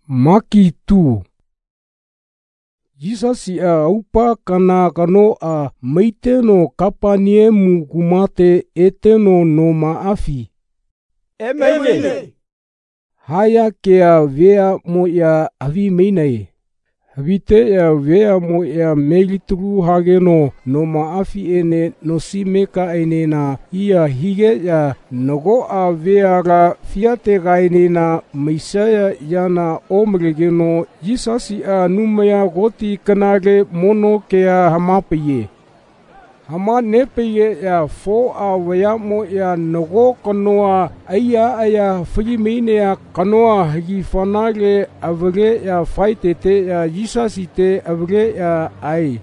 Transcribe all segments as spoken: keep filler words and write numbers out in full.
Maki tu. Jesus ia upa kana kano a meiteno Kapaniemu kumate eteno no maafi. Emene. Haya kea vea mo ia avi meinai. Havite ia vea mo ia melituru hageno no maafi ene no simeka ene na ia hige ia nogo a vea ra fiate ga ene na Meisaya yana omregeno Jesus ia numaya goti kanage mono kea hamapaye. Hama nepeye ia fo a wea mo ia nogo kanoa aya aya frimine ia kanoa hagi fanage avre ia faitete ia Jesus ite avre ia ai.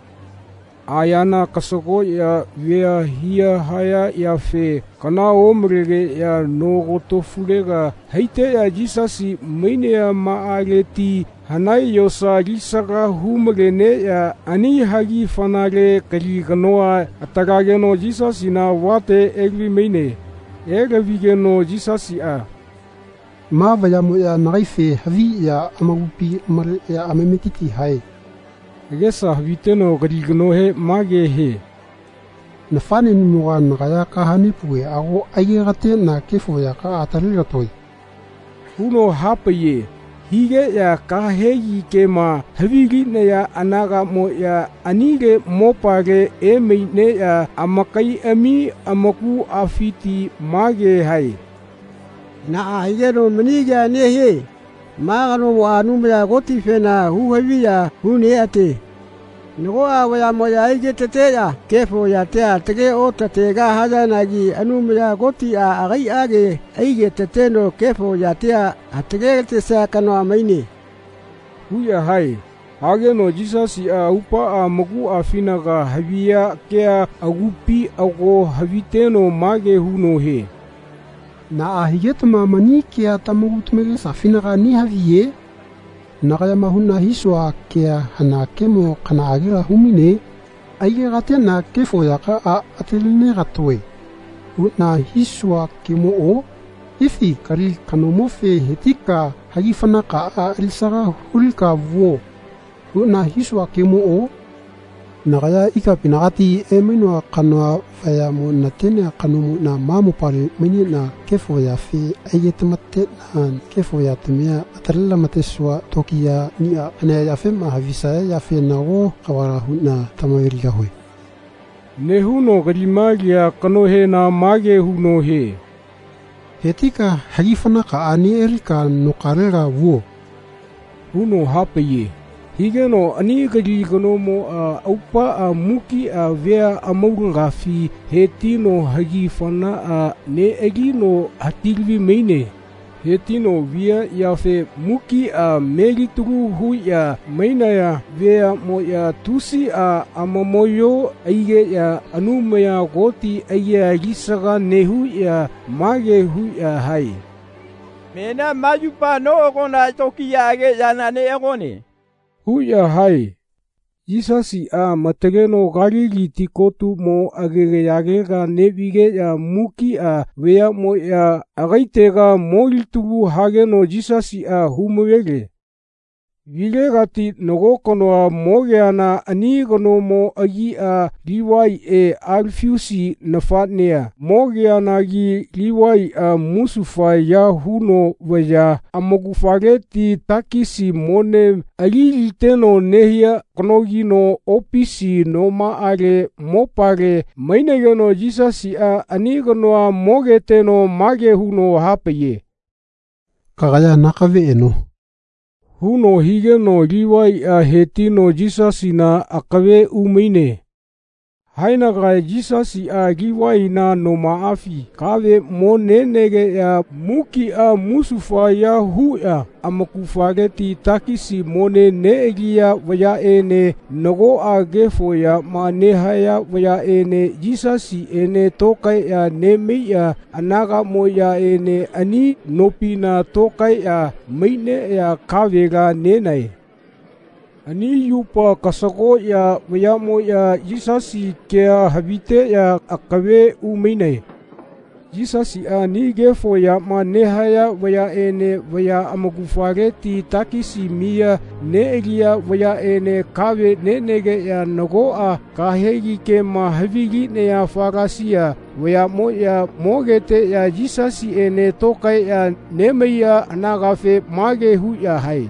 Ayana kasoko ia vea hia haya ia fe kana omrege ia nogoto fulega heite ia Jesus meine ia maareti hanai yosa risaka humrene ia ani hagi fanare kali kanoa atagageno Jesus ina wate egvi meine ega vigeno Jesus ia ma vaya mo ia naife havi ia amagupi mare ia amemetiti hai Gesa viteno garigno he mage he. Na fane ni mua na kaya kahani pue ako aigegate na kefo ya ka atarira toi. Huno hapaye. Hige ya kahegi kema havigi na ya anaga mo ya anige mopage e meine ya amakai ami amaku afiti mage hai. Na ahigeno maniga nehe. Magano wa numya goti fena hu havia hu ne ate. Nogo a waya moya ige tete ya kefo ya te a tege o tete ga haja nagi anumya goti a agai age ige tete no kefo ya te a tege te sa kano amaine. Hu ya hai. Hage no Jesus a upa a magu a fina ga havia kea agupi ago haviteno mage hu no he. Na ahigeta mani kia tamagutumege safina ni havie na kaya mahuna hiswa kia hana kemo kana agira humine aige gate na kefo yaka a ateline gatwe na hiswa kemo o ifi kari kanomofe hetika hagifana ka a ilsara hulka vo na hiswa kemo o na kaya ika pinagati e menua kanoa faya mo na tene kanomu na mamu pare meni na kefo ya fi ayete mate na kefo ya temia atarela mate swa tokia nia ane ya fe ma havisa ya fe na o kawara huna tamawiri ka hoi Nehuno garimagia kanohe na mage huno he hetika hagifana ka ani erika no karega wo huno hapaye Higeno ani gari gano mo a upa a muki a vea a maungafi he tino hagi fana a ne egi no hatilvi meine. He tino via ya fe muki a merituru hu ya maina ya vea mo ya tusi a amamoyo aige ya anumaya goti aige a gisaga nehu ya mage hu ya hai. Mena majupa no kona toki ya age ya nane egone. Hu ya hai. Jesus a matageno garigi tikotu mo agege yagega nebige ya muki a wea mo ya agaitega moiltugu hageno Jesus a humwege. Vile gati nogo kono a mogeana ani gono mo agi a liwai e alfiusi nafatnea. Mogeana gi liwai a musufa ya huno waya amogufageti takisi mone agi teno nehia kono gino opisi no maare mopare mainegeno Jesus a ani gono a mogeteno mage huno hapaye. Kagaya nakave eno. Huno higeno liwai a hetino Jesus na akawe umeine. Haina ga Jesus a liwai na no maafi. Kawe mo nenege ya muki a musufa ya hu ya amakufageti takisi mone neegi ya waya ene nogo a gefo ya ma nehaya waya ene Jesus ene tokai ya neme ya anaga mo ya ene ani nopina tokai ya meine ya kavega nenai. Ani yupa kasako ya waya mo ya Jesus kea habite ya akawe umeine. Jisasi a nige fo ya ma nehaya waya ene waya amagufareti takisi mia ne egia waya ene kawe ne nege ya nago a kahegi ke ma havigi ne ya farasia waya mo ya mogete ya Jisasi ene tokai ya nemeya anagafe mage hu ya hai.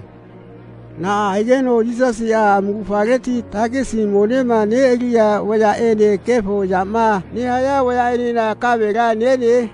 Na igeno Jisasi ya amagufareti takisi monema ne egia waya ene kefo ya ma nehaya waya ene na kawe ga nene.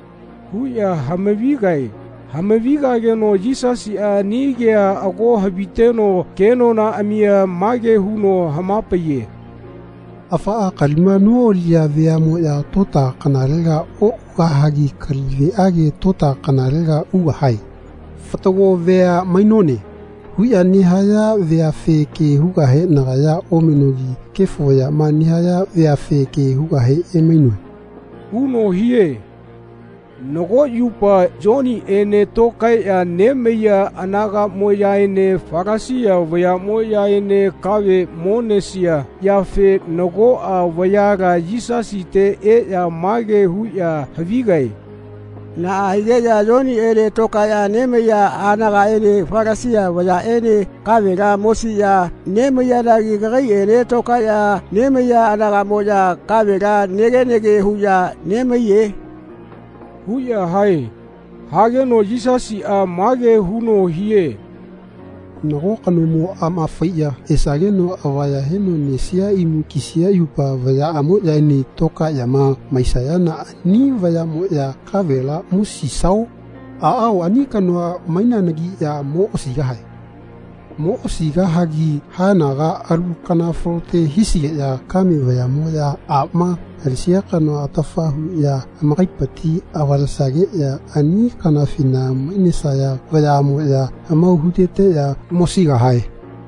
Huya hamavigai. Hamaviga geno Jisasi a nigea ago habiteno keno na amia mage huno hamapaye. Afa a kalima nuo lia vea mo ya tota kanalega o uhahagi kalive age tota kanalega uhahai. Fatago vea mainone. Huya nihaya vea fe ke hugahe nagaya omenogi kefoya ma nihaya vea fe ke hugahe e mainone. Uno hie. Nogo yupa Johnny ene tokai ya nemeya anaga moya ene farasia waya moya ene kawe monesia ya fe nogo a wayaga Jisasi te e ya mage hu ya havigai. Na aigeja Johnny ene tokai ya nemeya anaga ene farasia waya ene kawe ga mosia nemeya dagi gai ene tokai ya nemeya anaga moya kawe ga nege nege hu ya nemeye. Huya hai. Hageno Jisasi a mage huno hie. Nago kanu mo ama faya esageno awaya heno nesia imu kisia yupa vaya amo ya ni toka yama maisayana ni vaya mo ya kavela musisau a au ani kanu maina nagi ya mo osiga hai. Mo osiga hagi hanaga aru kana frote hisi ya kami vaya mo ya ama alisia kanu atafahu ya amaipati awal sage ya ani kana fina minisa ya vaya mo ya amauhutete ya mosiga hai.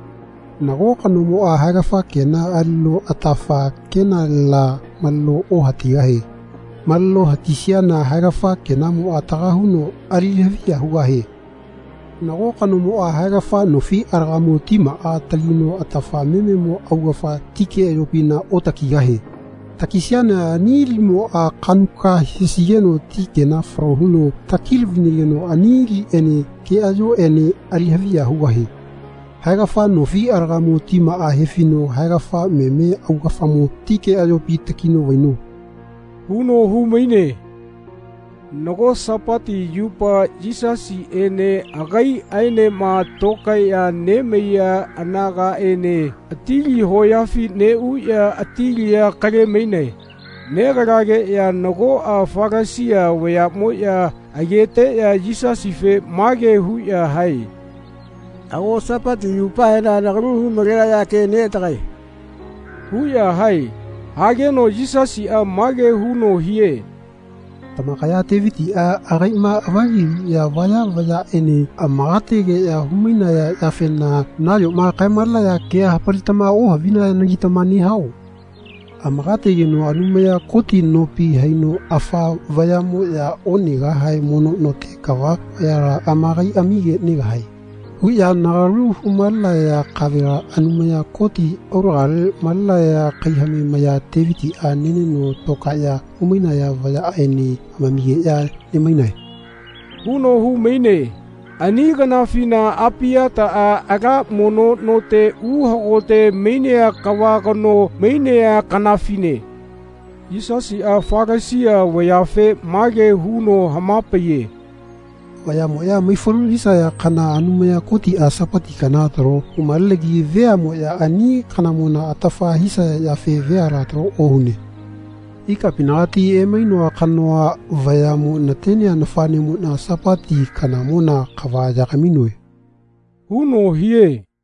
Nago kanu mo a hagafa kena allo atafa kena la mallo o hatiga hai. Mallo hatisia na hagafa kena mo atagahuno alihia huwa hai. Nago kanu mo a hagafa no fi argamo tima a talino atafa meme mo augafa tike europina otakiga hai. Takisiana nili mo a kanuka hisieno tike na frohuno takilvinigeno anili ene ke ajo ene alihavia huwahi. Hagafa no fi argamo tima a hefino hagafa meme augafa mo tike ajo pi takino waino. Huno humaine. Nogo sapati yupa Jisasi ene agai aine ma tokai ya nemeya anaga ene atili hoyafi ne u ya atili ya kare meine. Negarage ya nogo a farasia waya mo ya agete ya Jisasi fe mage hu ya hai. Ago sapati yupa ena nagaruhu magera ya ke ne tagai. Hu ya hai. Hageno Jisasi a mage huno hie. Tamakaya teviti a agaima avagi ya vaya vaya ene amagate ge ya humina ya ya fena nayo ma kaimala ya ke hapalitama o havina nagitamani hau. Amagate ge no anumaya koti no pi haino afa vaya mo ya oniga hai mono no te kawa ya amagai amige niga hai. Huya nagaru humala ya kavira anumaya koti oral mala ya kaihami maya teviti a nene no toka ya umina ya vaya eni amamige ya nemainai. Huno humaine. Ani gana fina apia ta a aga mono no te uhagote meinea kawagano meinea kanafine. Jisasi a farasia wayafe mage huno hamapaye. Waya mo ya mai foru hisa ya kana anumaya koti a sapati kana taro umalegi vea mo ya ani kana mona atafa hisa ya fe vea ratro ohune. Ika pinati e maino kanoa vaya mo natenia nafane mo na sapati kana mona kawaja kaminwe. Huno hie.